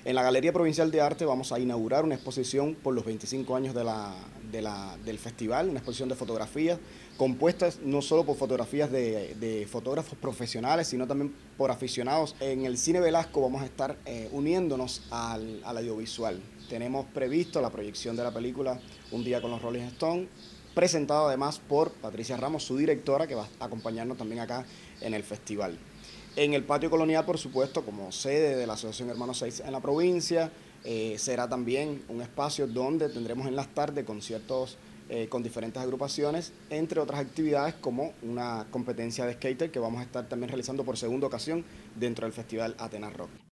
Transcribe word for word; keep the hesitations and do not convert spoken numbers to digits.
En la Galería Provincial de Arte vamos a inaugurar una exposición por los veinticinco años de la, de la, del festival, una exposición de fotografías compuestas no solo por fotografías de, de fotógrafos profesionales, sino también por aficionados. En el Cine Velasco vamos a estar eh, uniéndonos al, al audiovisual. Tenemos previsto la proyección de la película Un día con los Rolling Stones, presentado además por Patricia Ramos, su directora, que va a acompañarnos también acá en el festival. En el patio colonial, por supuesto, como sede de la Asociación Hermanos seis en la provincia, eh, será también un espacio donde tendremos en las tardes conciertos eh, con diferentes agrupaciones, entre otras actividades como una competencia de skater que vamos a estar también realizando por segunda ocasión dentro del Festival Atenas Rock.